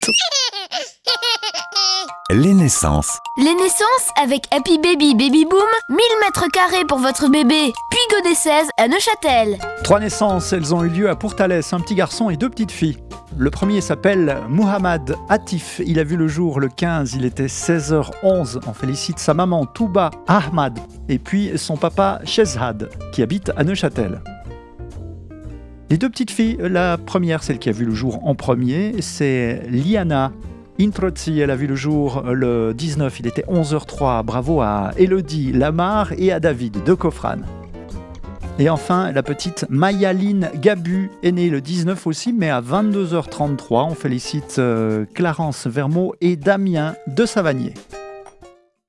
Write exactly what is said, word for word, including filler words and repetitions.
Les naissances. Les naissances avec Happy Baby Baby Boom, mille mètres carrés pour votre bébé, puis Godet seize à Neuchâtel. Trois naissances, elles ont eu lieu à Pourtalès, un petit garçon et deux petites filles. Le premier s'appelle Muhammad Atif, il a vu le jour le quinze, il était seize heures onze. On félicite sa maman Touba Ahmad et puis son papa Shezhad qui habite à Neuchâtel. Les deux petites filles, la première, celle qui a vu le jour en premier, c'est Liana Introzzi, elle a vu le jour le dix-neuf, il était onze heures trois. Bravo à Elodie Lamar et à David de Cofrane. Et enfin, la petite Mayaline Gabu est née le dix-neuf aussi, mais à vingt-deux heures trente-trois. On félicite Clarence Vermeau et Damien de Savagnier.